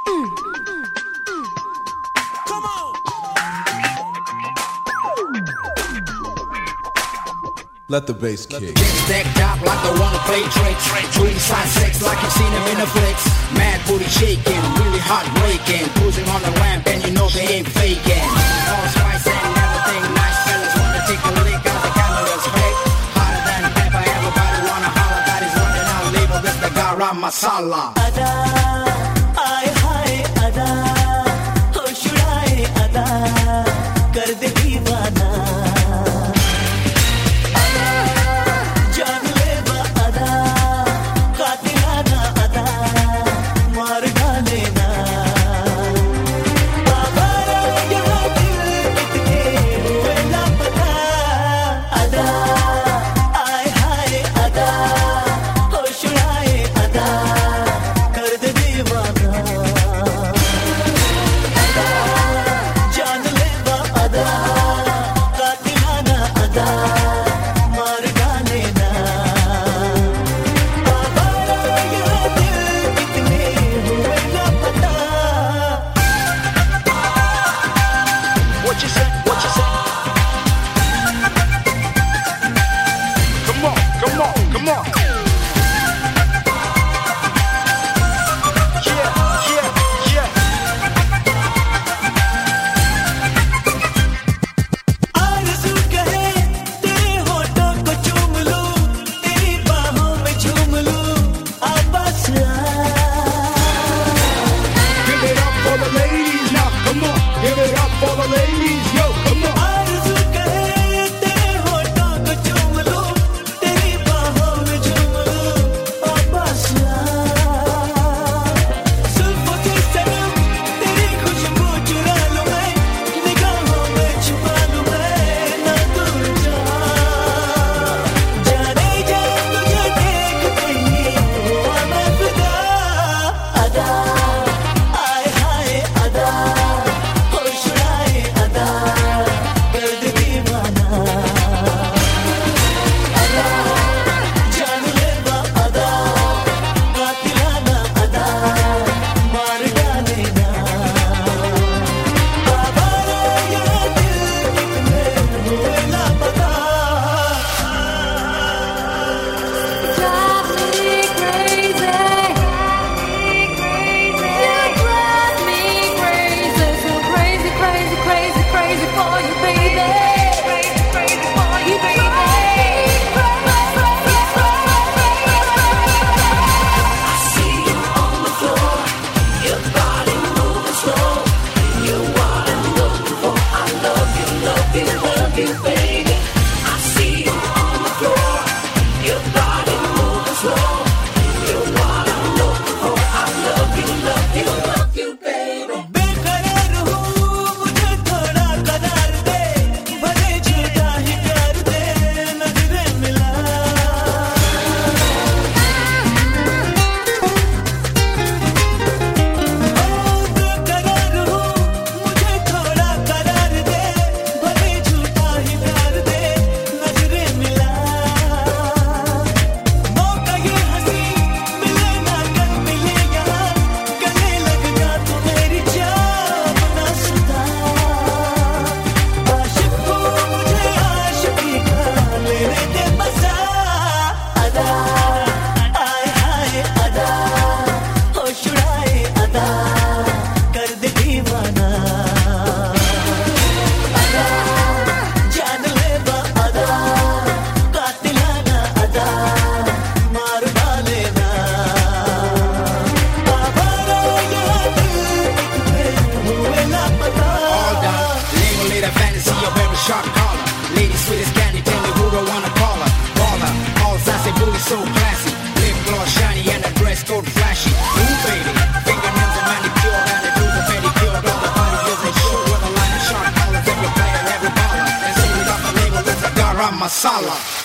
Let the bass kick. Stacked up like I wanna play tricks. Truly side sex like I've seen them in the flicks. Mad booty shaking, really heartbreaking. Cruising on the ramp and you know they ain't faking. All spice and everything nice. Fellas wanna take a lick out the camera's fake. Hotter than pepper, everybody wanna holler. That is running out, label this the garam masala. Ada, ay hai ada, ho shudai ada, kar de deewana. Masala.